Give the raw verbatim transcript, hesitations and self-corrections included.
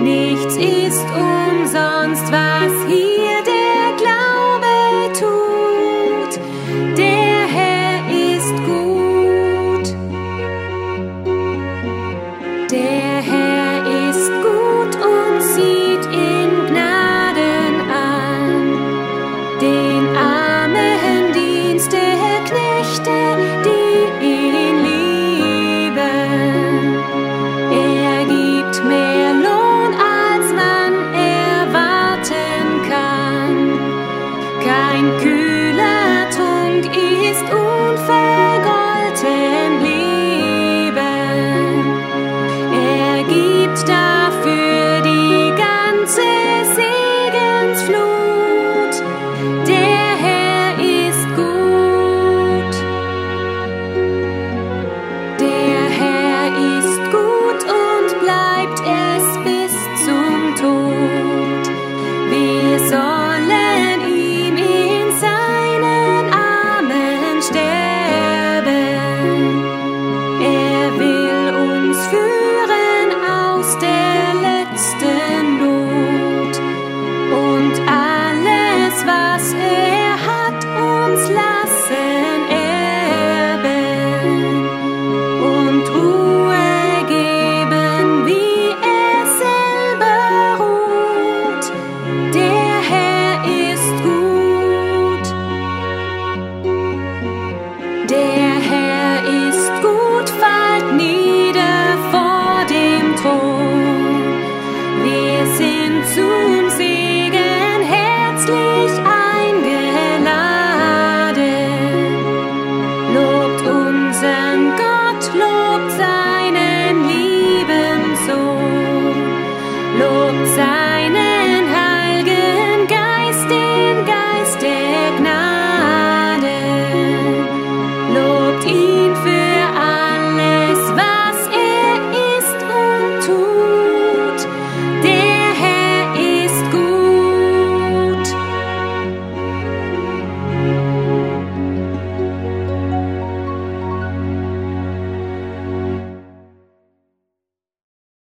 Nichts ist umsonst, was hier der Glaube tut. Der Herr ist gut. Der Herr ist gut und sieht in Gnaden an den armen Dienst der Knechte, die ihn lieben. Er gibt mehr Lohn, als man erwarten kann. Kein kühler Trunk ist unvergolten Leben. Er gibt dafür die ganze Segensflut. Der Herr ist gut. Der Herr ist gut und bleibt es bis zum Tod. Wir sollen ihm in seinen Armen sterben. Er will uns führen aus der letzten Not und alles, was er hat, uns lassen erben und Ruhe geben, wie er selber ruht. Der Herr ist gut. Der Herr ist gut, fallt nieder vor dem Thron. Wir sind zum Segen herzlich eingeladen. Lobt unseren Gott, lobt seinen lieben Sohn, lobt sein